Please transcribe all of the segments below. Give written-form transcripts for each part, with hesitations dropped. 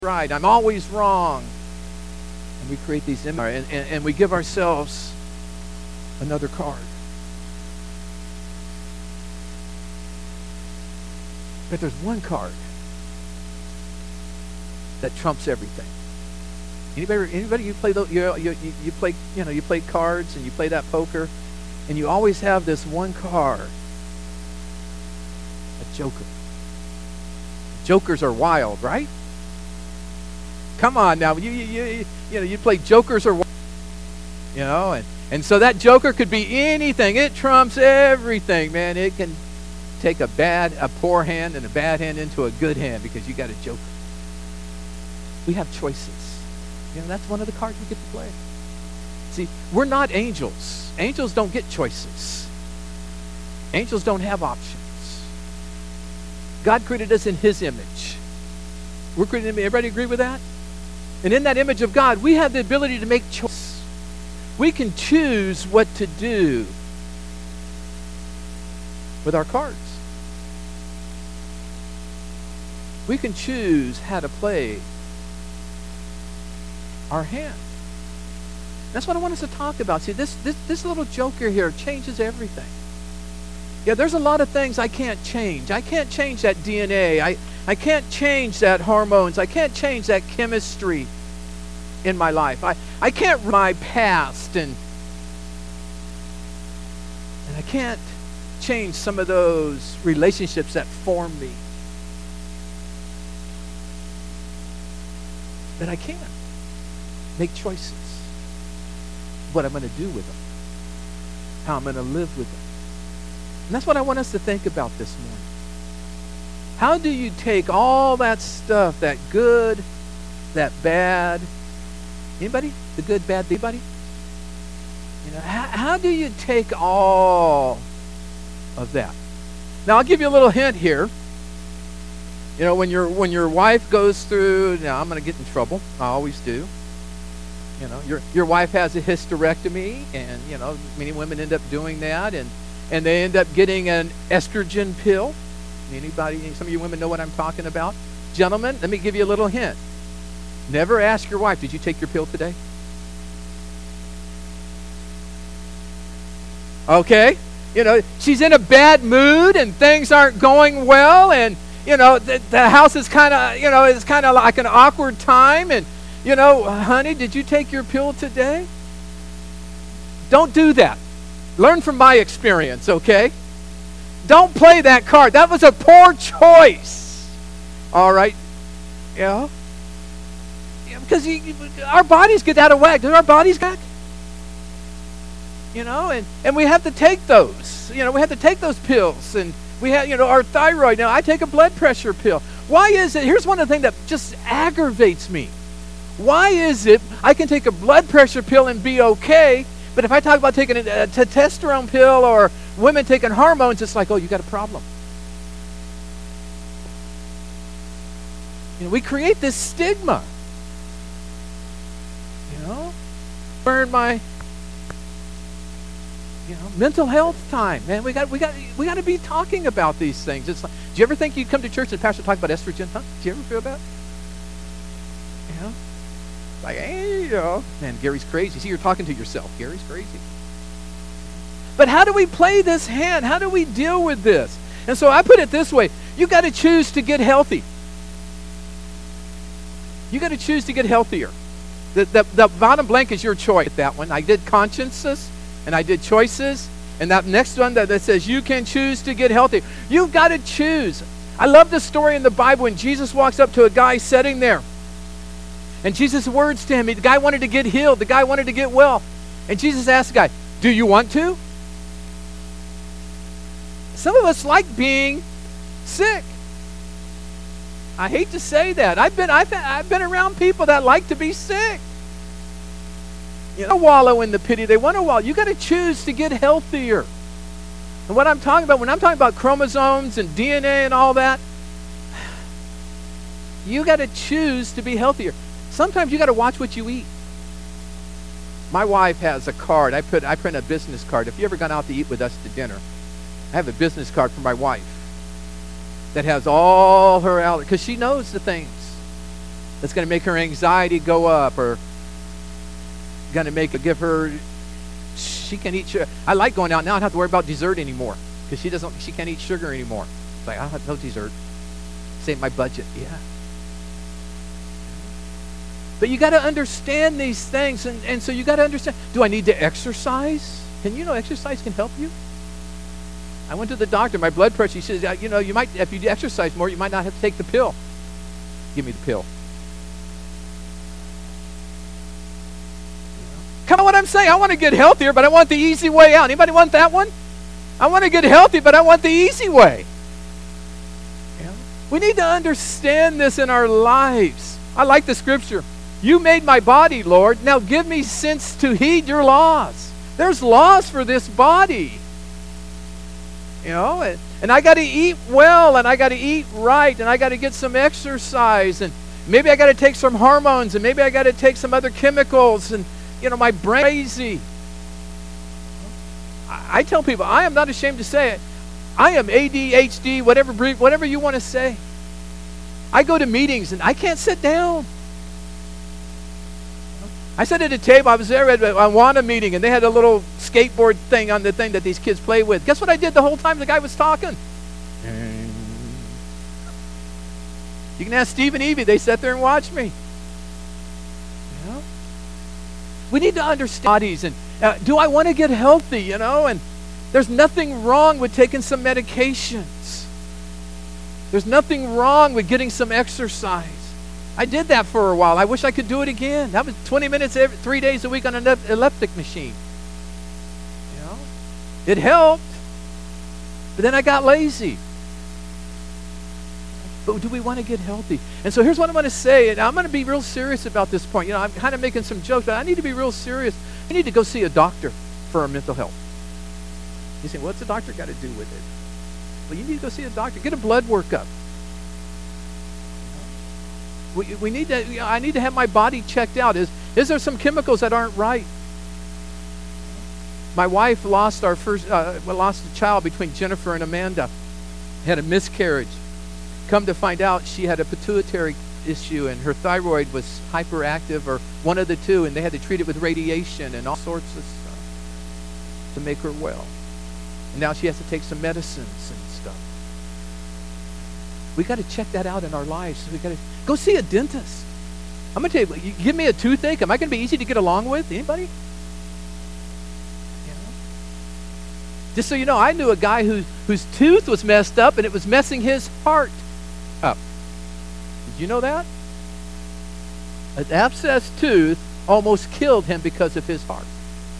right. I'm always wrong. And we create these images, and we give ourselves another card. But there's one card that trumps everything. Anybody you play you play you play cards and you play that poker, and you always have this one card, a joker. Jokers are wild, right? Come on now, you play jokers are wild, and so that joker could be anything. It trumps everything, man. It can take a poor hand and a bad hand into a good hand because you got a joker. We have choices. That's one of the cards we get to play. See, we're not angels. Angels don't get choices. Angels don't have options. God created us in His image. We're created in. Everybody agree with that? And in that image of God, we have the ability to make choices. We can choose what to do with our cards. We can choose how to play our hand. That's what I want us to talk about. See, this little joker here changes everything. Yeah, there's a lot of things I can't change. I can't change that DNA. I can't change that hormones. I can't change that chemistry in my life. I can't my past and I can't change some of those relationships that form me. But I can make choices. What I'm going to do with them. How I'm going to live with them. And that's what I want us to think about this morning. How do you take all that stuff, that good, that bad? Anybody? The good, bad, anybody? How do you take all of that? Now, I'll give you a little hint here. When your wife goes through, now I'm going to get in trouble. I always do. Your wife has a hysterectomy, and many women end up doing that, and they end up getting an estrogen pill. Some of you women know what I'm talking about. Gentlemen, let me give you a little hint. Never ask your wife, did you take your pill today? Okay? She's in a bad mood and things aren't going well, and the house is kind of, it's kind of like an awkward time, and honey, did you take your pill today? Don't do that. Learn from my experience, okay? Don't play that card. That was a poor choice. All right? Yeah? Because our bodies get out of whack. Do our bodies get and we have to take those. We have to take those pills. And we have, our thyroid. Now, I take a blood pressure pill. Why is it? Here's one of the things that just aggravates me. Why is it I can take a blood pressure pill and be okay, but if I talk about taking a testosterone pill or women taking hormones, it's like, oh, you got a problem. We create this stigma. Burn my mental health time. Man, we got to be talking about these things. It's like, do you ever think you come to church and the pastor talk about estrogen? Huh? Do you ever feel that? Like, hey, man, Gary's crazy. See, you're talking to yourself. Gary's crazy. But how do we play this hand? How do we deal with this? And so I put it this way. You got to choose to get healthy. You got to choose to get healthier. The bottom blank is your choice. That one. I did consciences and I did choices. And that next one that says you can choose to get healthy. You've got to choose. I love the story in the Bible when Jesus walks up to a guy sitting there. And Jesus' words to him, the guy wanted to get healed. The guy wanted to get well. And Jesus asked the guy, do you want to? Some of us like being sick. I hate to say that. I've been around people that like to be sick. Wallow in the pity. They want to wallow. You got to choose to get healthier. And what I'm talking about, when I'm talking about chromosomes and DNA and all that, you got to choose to be healthier. Sometimes you got to watch what you eat. My wife has a card. I print a business card. If you ever gone out to eat with us to dinner, I have a business card for my wife that has all her allergies, because she knows the things. that's going to make her anxiety go up, or going to give her, she can eat sugar. I like going out now. I don't have to worry about dessert anymore because she can't eat sugar anymore. It's like, I don't have no dessert. Save my budget. Yeah. But you got to understand these things, and so you got to understand, do I need to exercise? Exercise can help you? I went to the doctor, my blood pressure, he says, you might, if you exercise more, you might not have to take the pill. Give me the pill. Kind of what I'm saying. I want to get healthier, but I want the easy way out. Anybody want that one? I want to get healthy, but I want the easy way. We need to understand this in our lives. I like the scripture. You made my body, Lord. Now give me sense to heed your laws. There's laws for this body. And I got to eat well, and I got to eat right, and I got to get some exercise, and maybe I got to take some hormones, and maybe I got to take some other chemicals, and my brain crazy. I tell people, I am not ashamed to say it. I am ADHD, whatever you want to say. I go to meetings and I can't sit down. I sat at a table. I was there at a WANA meeting, and they had a little skateboard thing on the thing that these kids play with. Guess what I did the whole time the guy was talking? You can ask Steve and Evie. They sat there and watched me. We need to understand bodies, and do I want to get healthy, and there's nothing wrong with taking some medications. There's nothing wrong with getting some exercise. I did that for a while. I wish I could do it again. That was 20 minutes 3 days a week on an elliptic machine. It helped, but then I got lazy. But do we want to get healthy? And so here's what I'm going to say, and I'm going to be real serious about this point. I'm kind of making some jokes, but I need to be real serious. I need to go see a doctor for our mental health. You say, what's the doctor got to do with it? Well, you need to go see a doctor. Get a blood workup. We need to. I need to have my body checked out. Is there some chemicals that aren't right? My wife lost lost a child between Jennifer and Amanda. Had a miscarriage. Come to find out, she had a pituitary issue, and her thyroid was hyperactive, or one of the two, and they had to treat it with radiation and all sorts of stuff to make her well. And now she has to take some medicines and stuff. We got to check that out in our lives. We got to go see a dentist. I'm going to tell you, give me a toothache. Am I going to be easy to get along with? Anybody? Just so you know, I knew a guy whose tooth was messed up, and it was messing his heart up. Did you know that? An abscessed tooth almost killed him because of his heart.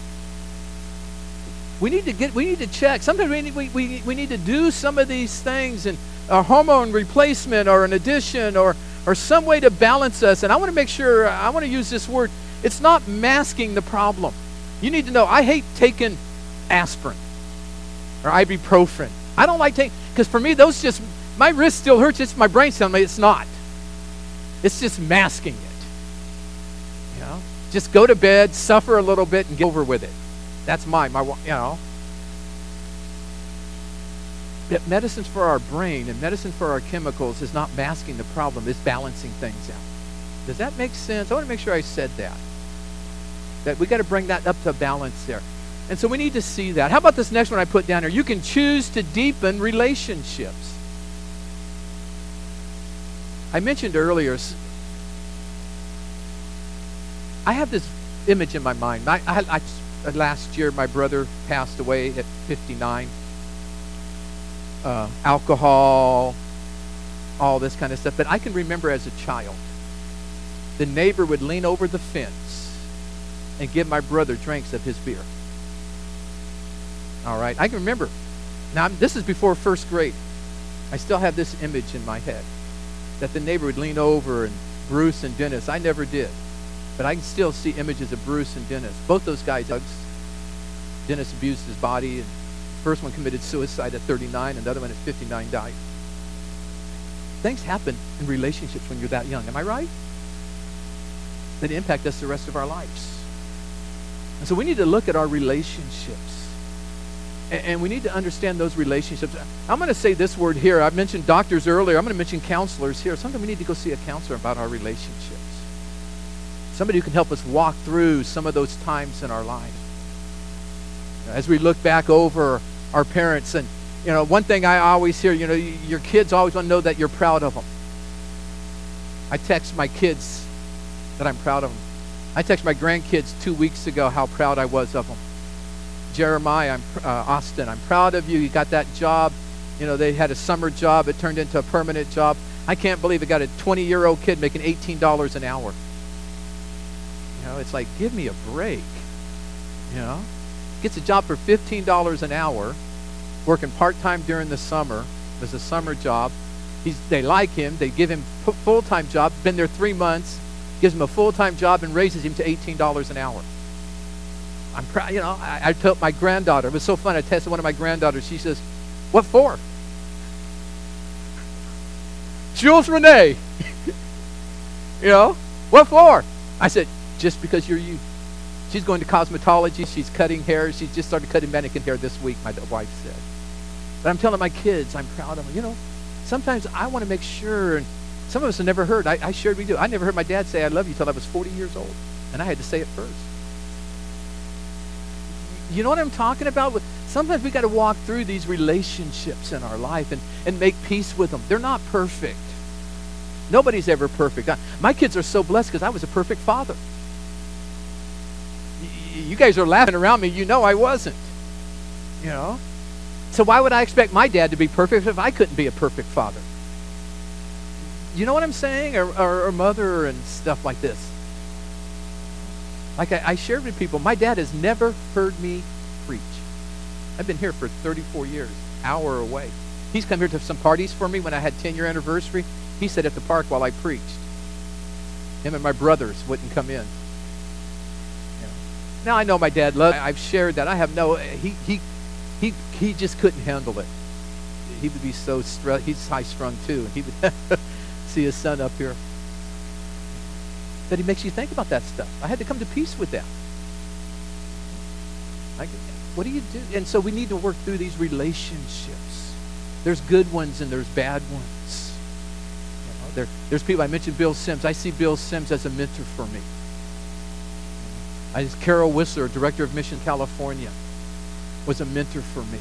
We need to check. Sometimes we need to do some of these things, and a hormone replacement or an addition or some way to balance us. And I want to make sure, I want to use this word, it's not masking the problem. You need to know, I hate taking aspirin or ibuprofen. I don't like taking, because for me, those just, my wrist still hurts. It's my brain telling me it's not. It's just masking it. Just go to bed, suffer a little bit, and get over with it. That's my. That medicines for our brain and medicine for our chemicals is not masking the problem. It's balancing things out. Does that make sense? I want to make sure I said that. That we got to bring that up to balance there. And so we need to see that. How about this next one I put down here? You can choose to deepen relationships. I mentioned earlier, I have this image in my mind. Last year, my brother passed away at 59. Alcohol, all this kind of stuff. But I can remember as a child, the neighbor would lean over the fence and give my brother drinks of his beer. All right, I can remember. Now, this is before first grade. I still have this image in my head, that the neighbor would lean over, and Bruce and Dennis. I never did, but I can still see images of Bruce and Dennis. Both those guys, Dennis abused his body, and the first one committed suicide at 39, and the other one at 59 died. Things happen in relationships when you're that young. Am I right? That impact us the rest of our lives. And so we need to look at our relationships. And we need to understand those relationships. I'm going to say this word here. I mentioned doctors earlier. I'm going to mention counselors here. Sometimes we need to go see a counselor about our relationships. Somebody who can help us walk through some of those times in our life. As we look back over our parents, and one thing I always hear, your kids always want to know that you're proud of them. I text my kids that I'm proud of them. I texted my grandkids 2 weeks ago how proud I was of them. Jeremiah, Austin, I'm proud of you. You got that job. They had a summer job. It turned into a permanent job. I can't believe it. Got a 20-year-old kid making $18 an hour. It's like, give me a break. Gets a job for $15 an hour, working part-time during the summer. It was a summer job. They like him. They give him full-time job. Been there 3 months. Gives him a full-time job and raises him to $18 an hour. I'm proud. I told my granddaughter. It was so fun. I tested one of my granddaughters. She says, "What for?" Jules Renee. What for? I said, "Just because you're you." She's going to cosmetology. She's cutting hair. She just started cutting mannequin hair this week, my wife said. But I'm telling my kids, I'm proud of them. Sometimes I want to make sure, and some of us have never heard. I shared with you. I never heard my dad say, "I love you," till I was 40 years old. And I had to say it first. You know what I'm talking about? Sometimes we got to walk through these relationships in our life and make peace with them. They're not perfect. Nobody's ever perfect. My kids are so blessed because I was a perfect father. You guys are laughing around me. I wasn't. So why would I expect my dad to be perfect if I couldn't be a perfect father? You know what I'm saying? Or mother and stuff like this. Like I shared with people, my dad has never heard me preach. I've been here for 34 years, hour away. He's come here to some parties for me when I had 10-year anniversary. He sat at the park while I preached. Him and my brothers wouldn't come in. Now I know my dad loved. I've shared that. He just couldn't handle it. He would be so stressed. He's high-strung too. He would see his son up here. But he makes you think about that stuff. I had to come to peace with that. What do you do? And so we need to work through these relationships. There's good ones and there's bad ones. There's people. I mentioned Bill Sims. I see Bill Sims as a mentor for me. Carol Whistler, Director of Mission California, was a mentor for me.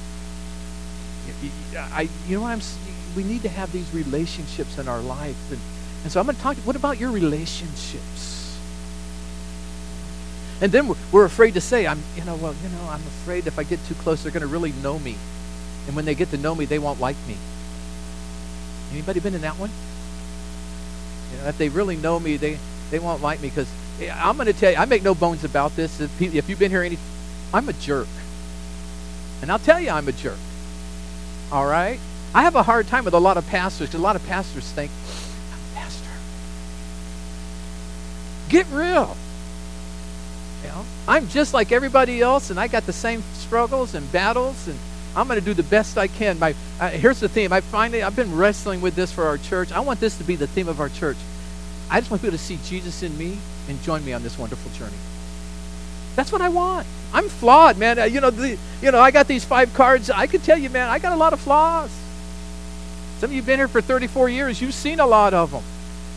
We need to have these relationships in our life. And so I'm going to talk, what about your relationships? And then we're afraid to say, I'm afraid if I get too close, they're going to really know me. And when they get to know me, they won't like me. Anybody been in that one? If they really know me, they won't like me because I'm going to tell you, I make no bones about this. If you've been here I'm a jerk. And I'll tell you I'm a jerk. All right? I have a hard time with a lot of pastors because a lot of pastors think, I'm a pastor. Get real. I'm just like everybody else, and I got the same struggles and battles, and I'm going to do the best I can. Here's the theme. I've been wrestling with this for our church. I want this to be the theme of our church. I just want people to see Jesus in me and join me on this wonderful journey. That's what I want. I'm flawed, man. I got these 5 cards. I can tell you, man, I got a lot of flaws. Some of you have been here for 34 years. You've seen a lot of them.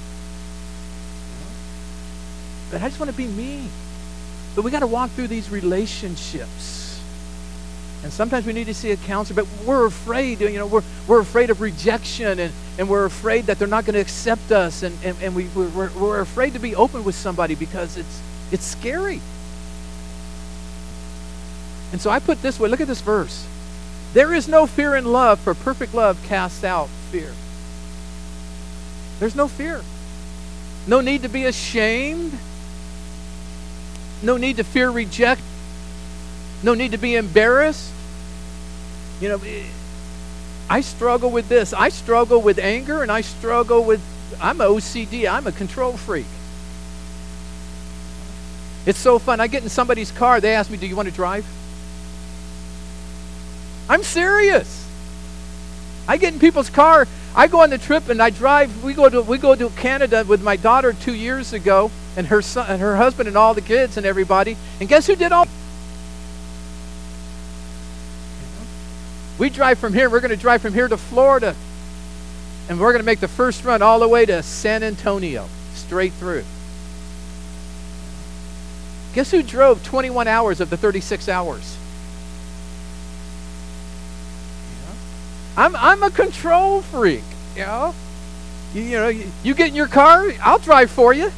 But I just want to be me. But we got to walk through these relationships. And sometimes we need to see a counselor, but we're afraid, we're afraid of rejection, and we're afraid that they're not going to accept us, and we're afraid to be open with somebody because it's scary. And so I put this way, look at this verse. There is no fear in love, for perfect love casts out fear. There's no fear. No need to be ashamed. No need to fear rejection. No need to be embarrassed. I struggle with this. I struggle with anger, and I'm an OCD. I'm a control freak. It's so fun. I get in somebody's car. They ask me, do you want to drive? I'm serious. I get in people's car. I go on the trip and I drive. We go to Canada with my daughter 2 years ago, and her son and her husband and all the kids and everybody. And guess who did all? We drive from here. We're going to drive from here to Florida. And we're going to make the first run all the way to San Antonio, straight through. Guess who drove 21 hours of the 36 hours? I'm a control freak, you know. You get in your car, I'll drive for you.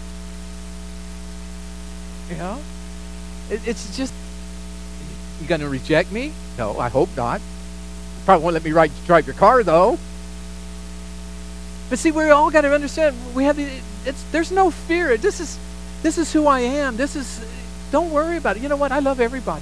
You know, it's just, you going to reject me? No, I hope not. You probably won't let me drive your car, though. But see, we all got to understand, we have there's no fear. This is who I am. Don't worry about it. You know what? I love everybody.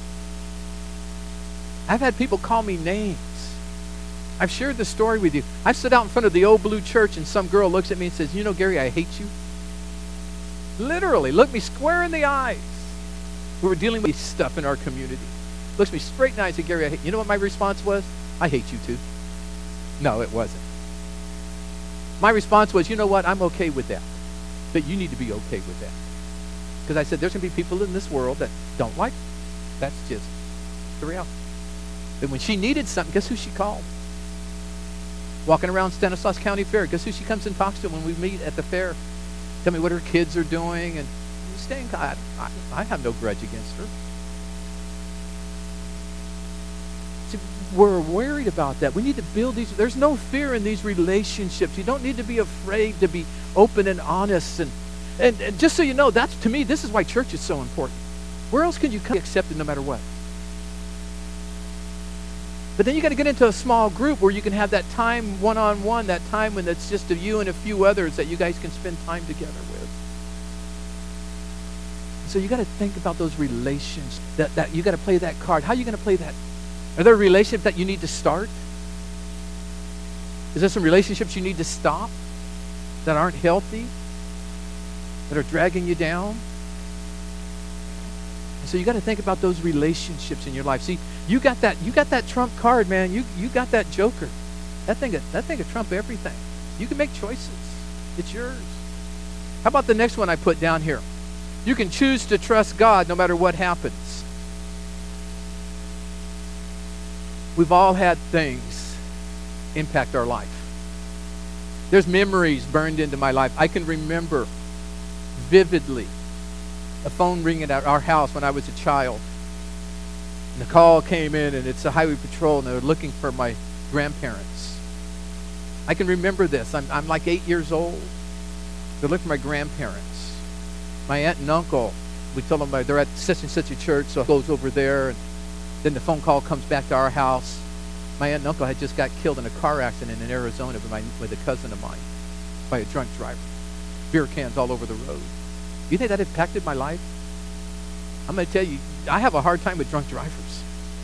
I've had people call me names. I've shared the story with you. I sit out in front of the old blue church and some girl looks at me and says, you know, Gary, I hate you. Literally, looked me square in the eyes. We were dealing with stuff in our community. Looks me straight in the eyes and said, Gary, I hate you. You know what my response was? I hate you too. No, it wasn't. My response was, you know what? I'm okay with that. But you need to be okay with that. Because I said, there's going to be people in this world that don't like me. That's just the reality. And when she needed something, guess who she called? Walking around Stanislaus County Fair, guess who she comes and talks to when we meet at the fair? Tell me what her kids are doing, and staying. I have no grudge against her. See, we're worried about that. We need to build these. There's no fear in these relationships. You don't need to be afraid to be open and honest. And just so you know, to me, this is why church is so important. Where else can you come accepted no matter what? But then you got to get into a small group where you can have that time one-on-one, that time when it's just you and a few others that you guys can spend time together with. So you got to think about those relations. That you got to play that card. How are you going to play that? Are there relationships that you need to start? Is there some relationships you need to stop that aren't healthy, that are dragging you down? So you got to think about those relationships in your life. See, you got that trump card, man. You got that joker. That thing will trump everything. You can make choices. It's yours. How about the next one I put down here? You can choose to trust God no matter what happens. We've all had things impact our life. There's memories burned into my life. I can remember vividly a phone ringing at our house when I was a child. And the call came in, and it's a highway patrol, and they're looking for my grandparents. I can remember this. I'm like 8 years old. They're looking for my grandparents. My aunt and uncle, we tell them they're at such and such a church, so it goes over there, and then the phone call comes back to our house. My aunt and uncle had just got killed in a car accident in Arizona with a cousin of mine by a drunk driver. Beer cans all over the road. You think that impacted my life? I'm going to tell you, I have a hard time with drunk drivers.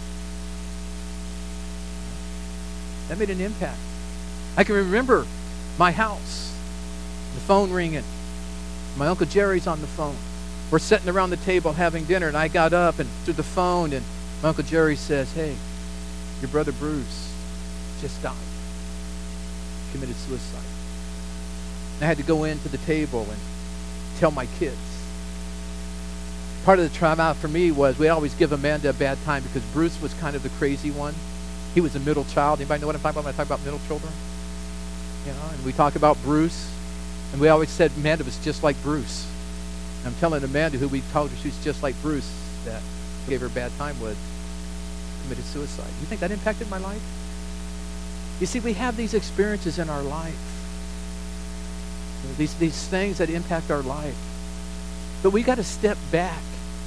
That made an impact. I can remember my house, the phone ringing. My Uncle Jerry's on the phone. We're sitting around the table having dinner, and I got up and through the phone, and my Uncle Jerry says, hey, your brother Bruce just died. Committed suicide. And I had to go into the table and tell my kids. Part of the trauma for me was we always give Amanda a bad time because Bruce was kind of the crazy one. He was a middle child. Anybody know what I'm talking about when I talk about middle children? You know, and we talk about Bruce, and we always said Amanda was just like Bruce. And I'm telling Amanda, who we told her she was just like Bruce, that gave her a bad time was committed suicide. You think that impacted my life? You see, we have these experiences in our life. You know, these things that impact our life. But we got to step back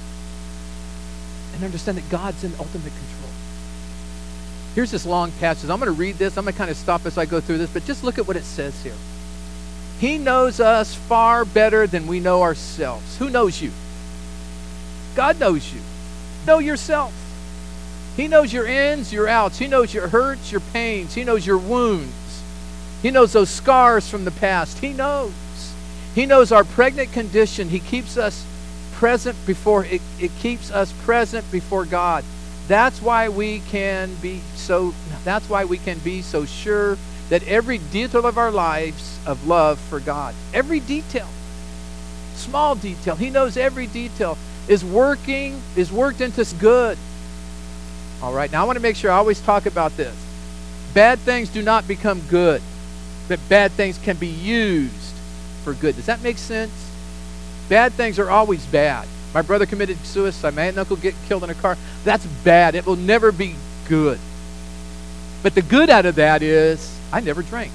and understand that God's in ultimate control. Here's this long passage. I'm going to read this. I'm going to kind of stop as I go through this, but just look at what it says here. He knows us far better than we know ourselves. Who knows you? God knows you. Know yourself. He knows your ins, your outs. He knows your hurts, your pains. He knows your wounds. He knows those scars from the past. He knows. He knows our pregnant condition. He keeps us present before it keeps us present before God. That's why we can be so sure that every detail of our lives of love for God, every detail, small detail, He knows every detail is worked into good. All right, now I want to make sure I always talk about this. Bad things do not become good, but bad things can be used for good. Does that make sense? Bad things are always bad. My brother committed suicide. My aunt and uncle get killed in a car. That's bad. It will never be good. But the good out of that is I never drank.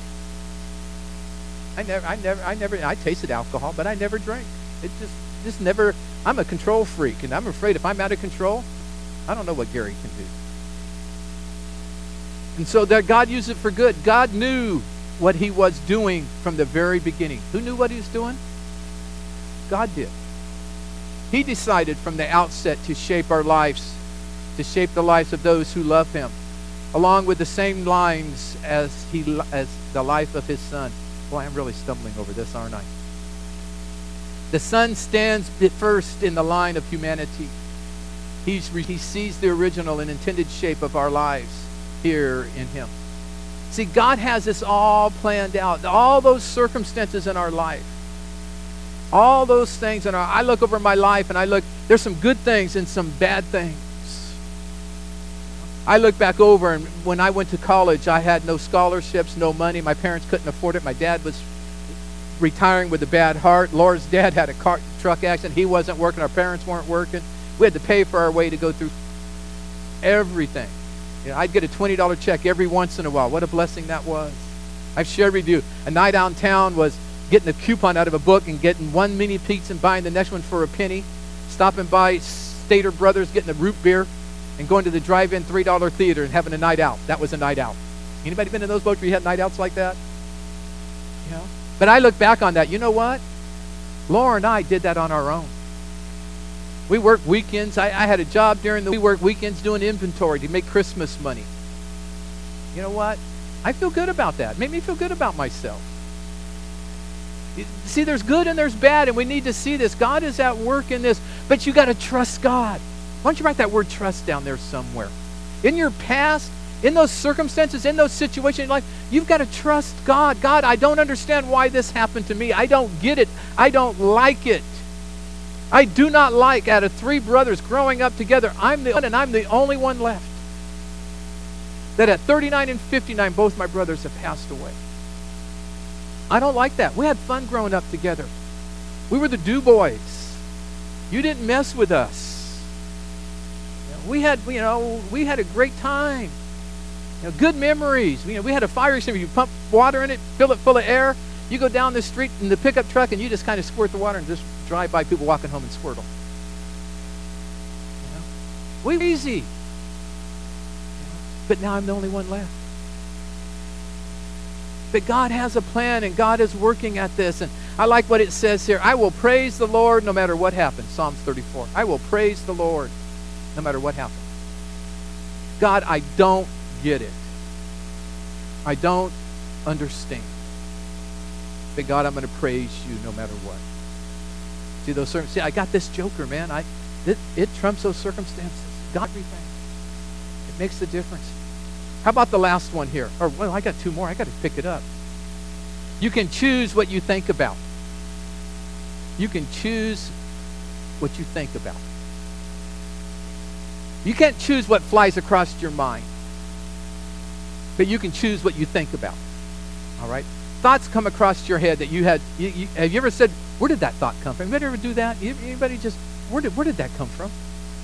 I tasted alcohol, but I never drank. It just never, I'm a control freak, and I'm afraid if I'm out of control, I don't know what Gary can do. And so that God used it for good. God knew what he was doing from the very beginning. Who knew what he was doing? God did. He decided from the outset to shape our lives, to shape the lives of those who love him, along with the same lines as the life of his son. Boy, I'm really stumbling over this, aren't I? The son stands first in the line of humanity. He sees the original and intended shape of our lives here in him. See, God has this all planned out. All those circumstances in our life. All those things I look over my life and there's some good things and some bad things. I look back over, and when I went to college, I had no scholarships, no money. My parents couldn't afford it. My dad was retiring with a bad heart. Laura's dad had a truck accident. He wasn't working. Our parents weren't working. We had to pay for our way to go through everything. I'd get a $20 check every once in a while. What a blessing that was. I've shared with you, a night downtown was getting a coupon out of a book and getting one mini pizza and buying the next one for a penny, stopping by Stater Brothers, getting a root beer, and going to the drive-in $3 theater and having a night out. That was a night out. Anybody been in those boats where you had night outs like that? But I look back on that. You know what? Laura and I did that on our own. We worked weekends. I had a job we worked weekends doing inventory to make Christmas money. You know what? I feel good about that. It made me feel good about myself. See, there's good and there's bad, and we need to see this. God is at work in this, but you got to trust God. Why don't you write that word trust down there somewhere? In your past, in those circumstances, in those situations in life, you've got to trust God. God, I don't understand why this happened to me. I don't get it. I don't like it. I do not like, out of 3 brothers growing up together, I'm the only one left. That at 39 and 59, both my brothers have passed away. I don't like that. We had fun growing up together. We were the do boys. You didn't mess with us. We had a great time. Good memories. We had a fire extinguisher. You pump water in it, fill it full of air. You go down the street in the pickup truck and you just kind of squirt the water and just drive by people walking home and squirt them. We were easy. But now I'm the only one left. But God has a plan, and God is working at this. And I like what it says here. I will praise the Lord no matter what happens. Psalms 34. I will praise the Lord no matter what happens. God, I don't get it. I don't understand. But God, I'm going to praise you no matter what. See, I got this joker, man. It trumps those circumstances. God, everything. It makes the difference. How about the last one here? I got 2 more. I got to pick it up. You can choose what you think about. You can choose what you think about. You can't choose what flies across your mind. But you can choose what you think about. All right? Thoughts come across your head that you had. Have you ever said, where did that thought come from? Anybody ever do that? Anybody just, where did that come from?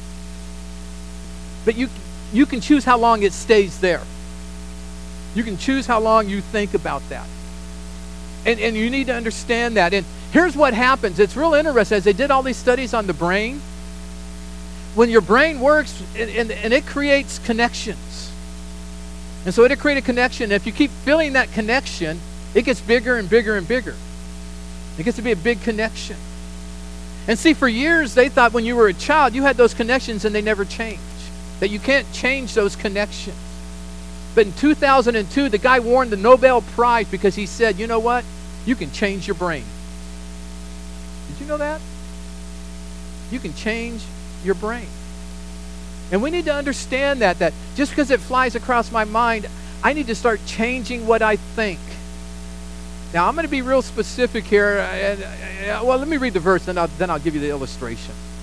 But you can choose how long it stays there. You can choose how long you think about that. And you need to understand that. And here's what happens. It's real interesting. As they did all these studies on the brain, when your brain works and it creates connections. And so it'll create a connection. If you keep feeling that connection, it gets bigger and bigger and bigger. It gets to be a big connection. And see, for years, they thought when you were a child, you had those connections and they never changed. That you can't change those connections. But in 2002, the guy won the Nobel Prize because he said, you know what? You can change your brain. Did you know that? You can change your brain. And we need to understand that just because it flies across my mind, I need to start changing what I think. Now, I'm going to be real specific here. Well, let me read the verse, then I'll give you the illustration.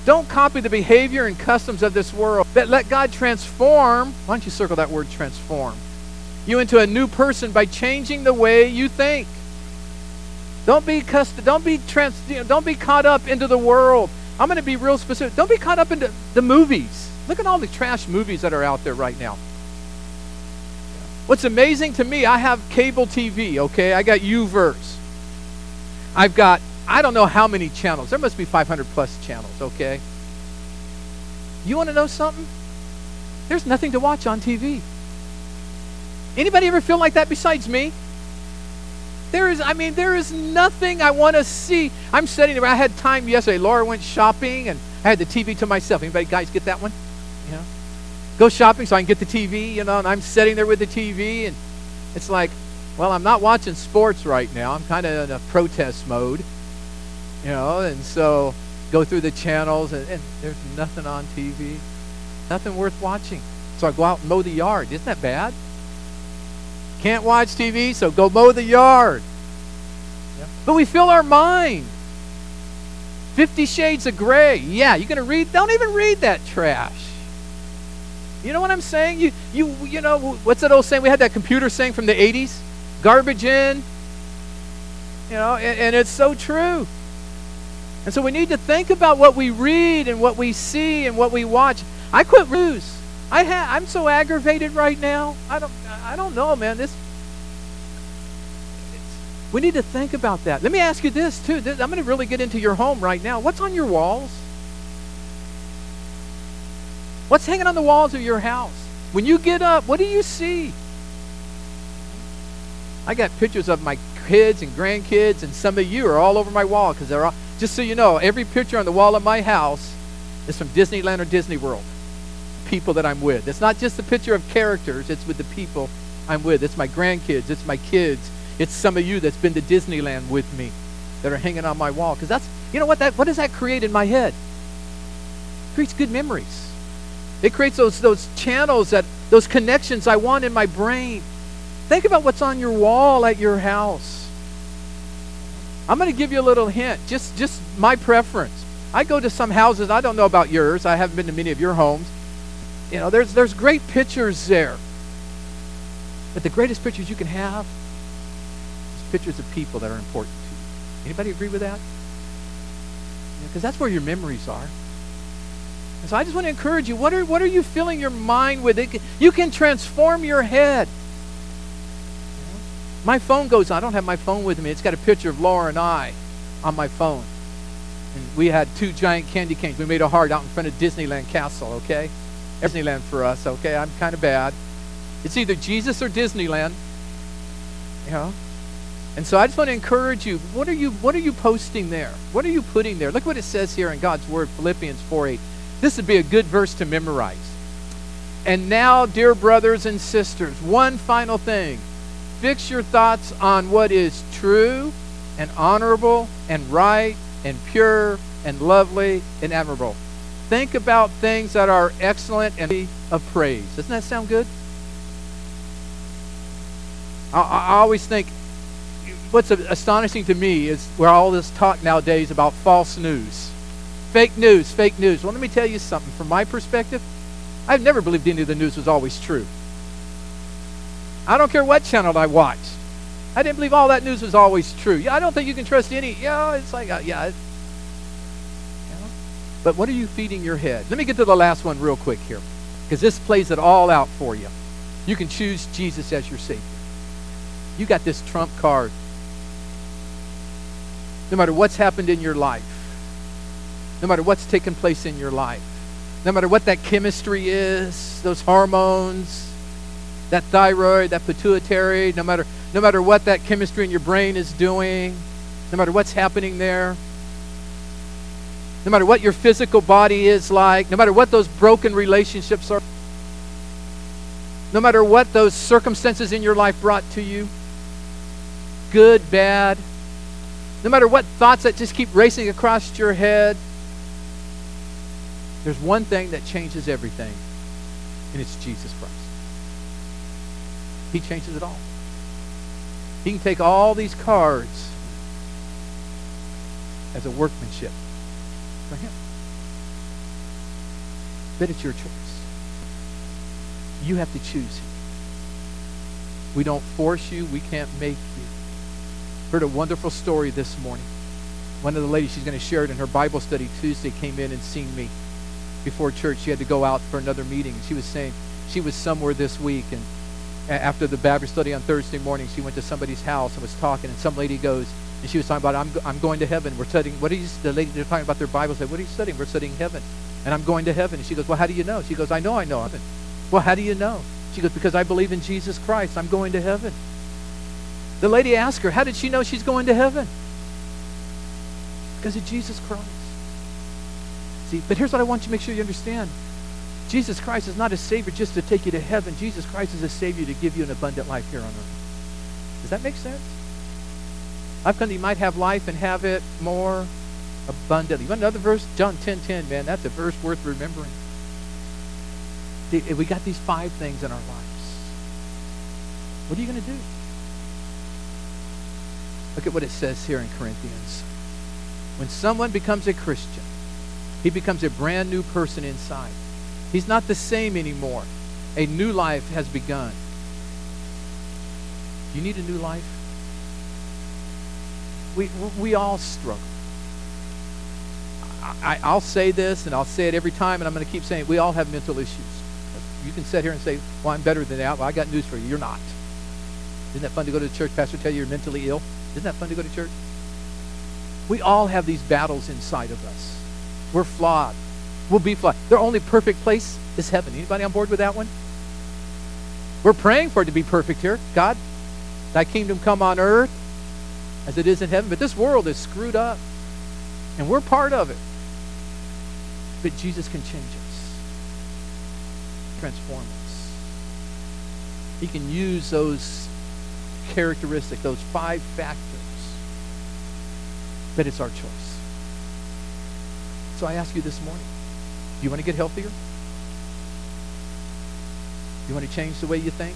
Don't copy the behavior and customs of this world. But let God transform, why don't you circle that word transform, you into a new person by changing the way you think. Don't be caught up into the world. I'm going to be real specific. Don't be caught up into the movies. Look at all the trash movies that are out there right now. What's amazing to me, I have cable TV, okay? I got UVerse. I've got, I don't know how many channels. There must be 500 plus channels, okay? You want to know something? There's nothing to watch on TV. Anybody ever feel like that besides me? There is nothing I want to see. I'm sitting there. I had time yesterday. Laura went shopping, and I had the TV to myself. Anybody guys get that one? You know, go shopping so I can get the TV. You know, and I'm sitting there with the TV, and it's like, well, I'm not watching sports right now. I'm kind of in a protest mode. You know, and so go through the channels, and there's nothing on TV, nothing worth watching. So I go out and mow the yard. Isn't that bad? Can't watch TV, so go mow the yard. Yeah. But we fill our mind. 50 Shades of Grey. Yeah, you're going to read? Don't even read that trash. You know what I'm saying? You know, what's that old saying? We had that computer saying from the 80s. Garbage in. You know, and it's so true. And so we need to think about what we read and what we see and what we watch. I quit news. I'm so aggravated right now. I don't know, man. We need to think about that. Let me ask you this too. I'm going to really get into your home right now. What's on your walls? What's hanging on the walls of your house? When you get up, what do you see? I got pictures of my kids and grandkids, and some of you are all over my wall because they're all. Just so you know, every picture on the wall of my house is from Disneyland or Disney World. People that I'm with. It's not just a picture of characters, it's with the people I'm with. It's my grandkids, it's my kids, it's some of you that's been to Disneyland with me that are hanging on my wall. Because that's, you know what does that create in my head? It creates good memories. It creates those channels, those connections I want in my brain. Think about what's on your wall at your house. I'm going to give you a little hint, just my preference. I go to some houses, I don't know about yours, I haven't been to many of your homes. You know, there's great pictures there. But the greatest pictures you can have is pictures of people that are important to you. Anybody agree with that? Because that's where your memories are. And so I just want to encourage you, what are you filling your mind with? You can transform your head. My phone goes on. I don't have my phone with me. It's got a picture of Laura and I on my phone. And we had 2 giant candy canes. We made a heart out in front of Disneyland Castle, okay? Disneyland for us, okay? I'm kind of bad. It's either Jesus or Disneyland, you know? And so I just want to encourage you, what are you posting there? What are you putting there? Look what it says here in God's Word, Philippians 4:8. This would be a good verse to memorize. And now, dear brothers and sisters, one final thing. Fix your thoughts on what is true and honorable and right and pure and lovely and admirable. Think about things that are excellent and of praise. Doesn't that sound good? I always think what's astonishing to me is where all this talk nowadays about false news. Fake news, fake news. Well, let me tell you something. From my perspective, I've never believed any of the news was always true. I don't care what channel I watched. I didn't believe all that news was always true. Yeah, I don't think you can trust any. Yeah, it's like, But what are you feeding your head? Let me get to the last one real quick here, because this plays it all out for you. You can choose Jesus as your Savior. You got this trump card. No matter what's happened in your life, no matter what's taken place in your life, no matter what that chemistry is, those hormones, that thyroid, that pituitary, no matter what that chemistry in your brain is doing, no matter what's happening there, no matter what your physical body is like, no matter what those broken relationships are, no matter what those circumstances in your life brought to you, good, bad, no matter what thoughts that just keep racing across your head, there's one thing that changes everything, and it's Jesus Christ. He changes it all. He can take all these cards as a workmanship for Him. But it's your choice. You have to choose Him. We don't force you. We can't make you. Heard a wonderful story this morning. One of the ladies, she's going to share it in her Bible study Tuesday, came in and seen me before church. She had to go out for another meeting. And she was saying she was somewhere this week, and after the Bible study on Thursday morning, she went to somebody's house and was talking, and some lady goes, and she was talking about, I'm going to heaven. We're studying, the lady, they're talking about their Bible, said, what are you studying? We're studying heaven. And I'm going to heaven. And she goes, well, how do you know? She goes, I know heaven. Well, how do you know? She goes, because I believe in Jesus Christ. I'm going to heaven. The lady asked her, how did she know she's going to heaven? Because of Jesus Christ. See, but here's what I want you to make sure you understand. Jesus Christ is not a Savior just to take you to heaven. Jesus Christ is a Savior to give you an abundant life here on earth. Does that make sense? I've come that you might have life and have it more abundantly. You want another verse? John 10:10, man. That's a verse worth remembering. We got these 5 things in our lives. What are you going to do? Look at what it says here in Corinthians. When someone becomes a Christian, he becomes a brand new person inside. He's not the same anymore. A new life has begun. You need a new life? We all struggle. I'll say this, and I'll say it every time, and I'm going to keep saying it. We all have mental issues. You can sit here and say, well, I'm better than that. Well, I got news for you. You're not. Isn't that fun to go to the church? Pastor tell you you're mentally ill? Isn't that fun to go to church? We all have these battles inside of us. We're flawed. We'll be flawed. The only perfect place is heaven. Anybody on board with that one? We're praying for it to be perfect here. God, thy kingdom come on earth as it is in heaven. But this world is screwed up. And we're part of it. But Jesus can change us. Transform us. He can use those characteristics, those 5 factors. But it's our choice. So I ask you this morning, do you want to get healthier? Do you want to change the way you think?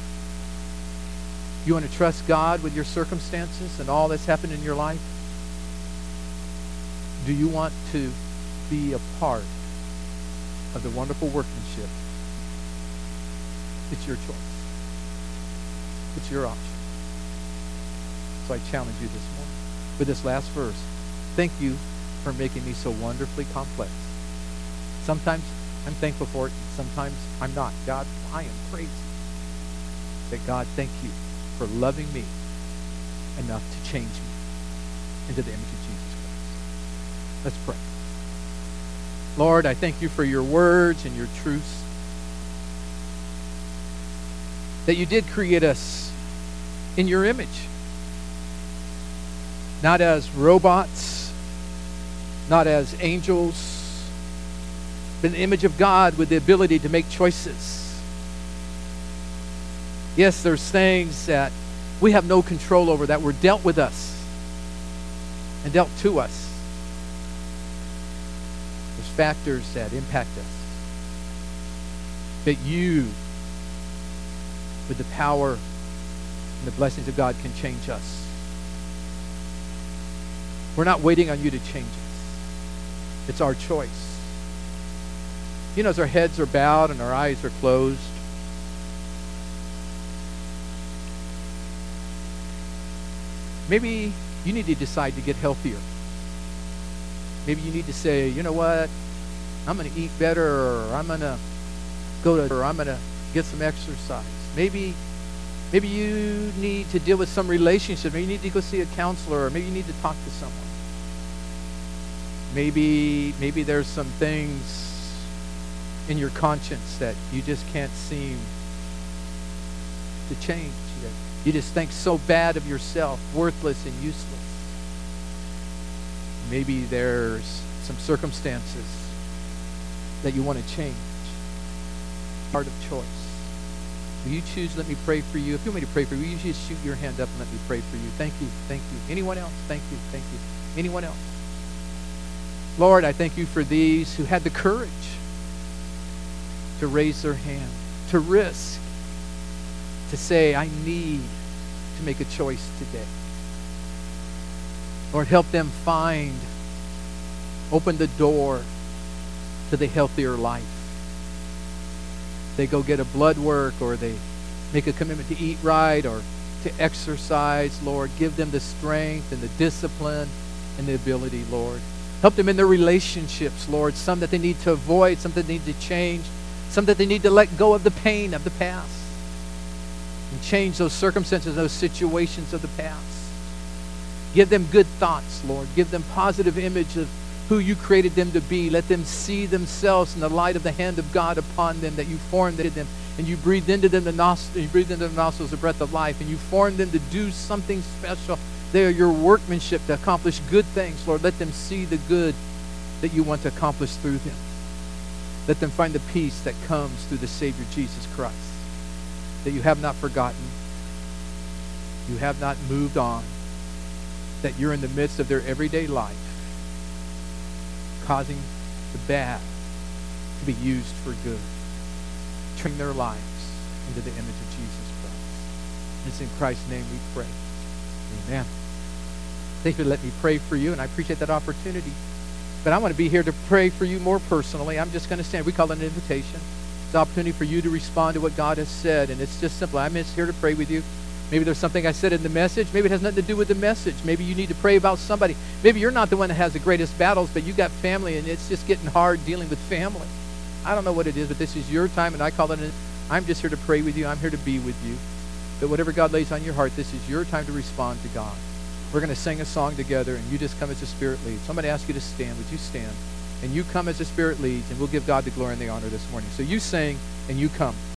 You want to trust God with your circumstances and all that's happened in your life? Do you want to be a part of the wonderful workmanship? It's your choice. It's your option. So I challenge you this morning with this last verse. Thank you for making me so wonderfully complex. Sometimes I'm thankful for it. Sometimes I'm not. God, I am crazy. But God, thank you for loving me enough to change me into the image of Jesus Christ. Let's pray. Lord, I thank you for your words and your truths. That you did create us in your image. Not as robots, not as angels, but an image of God with the ability to make choices. Yes, there's things that we have no control over that were dealt with us and dealt to us. There's factors that impact us. But you, with the power and the blessings of God, can change us. We're not waiting on you to change us. It's our choice. You know, as our heads are bowed and our eyes are closed, maybe you need to decide to get healthier. Maybe you need to say, you know what, I'm going to eat better, or I'm going to or I'm going to get some exercise. Maybe you need to deal with some relationship. Maybe you need to go see a counselor, or maybe you need to talk to someone. Maybe there's some things in your conscience that you just can't seem to change. You just think so bad of yourself, worthless and useless. Maybe there's some circumstances that you want to change. Part of choice. Will you choose? Let me pray for you. If you want me to pray for you, will you just shoot your hand up and let me pray for you? Thank you. Thank you. Anyone else? Thank you. Thank you. Anyone else? Lord, I thank you for these who had the courage to raise their hand, to risk, to say, I need to make a choice today. Lord, help them open the door to the healthier life. They go get a blood work, or they make a commitment to eat right or to exercise, Lord. Give them the strength and the discipline and the ability, Lord. Help them in their relationships, Lord. Some that they need to avoid, some that they need to change, some that they need to let go of the pain of the past and change those circumstances, those situations of the past. Give them good thoughts, Lord. Give them positive image of who you created them to be. Let them see themselves in the light of the hand of God upon them, that you formed them and you breathed into them the nostrils the breath of life, and you formed them to do something special. They are your workmanship to accomplish good things, Lord. Let them see the good that you want to accomplish through them. Let them find the peace that comes through the Savior Jesus Christ, that you have not forgotten, you have not moved on, that you're in the midst of their everyday life, causing the bad to be used for good, turning their lives into the image of Jesus Christ. It's in Christ's name we pray. Amen. Thank you for letting me pray for you, and I appreciate that opportunity. But I want to be here to pray for you more personally. I'm just going to stand. We call it an invitation. It's an opportunity for you to respond to what God has said, and it's just simple. I'm just here to pray with you. Maybe there's something I said in the message. Maybe it has nothing to do with the message. Maybe you need to pray about somebody. Maybe you're not the one that has the greatest battles, but you got family, and it's just getting hard dealing with family. I don't know what it is, but this is your time, and I call it I'm just here to pray with you. I'm here to be with you. But whatever God lays on your heart, this is your time to respond to God. We're going to sing a song together, and you just come as the Spirit leads. So I'm going to ask you to stand. Would you stand? And you come as the Spirit leads, and we'll give God the glory and the honor this morning. So you sing, and you come.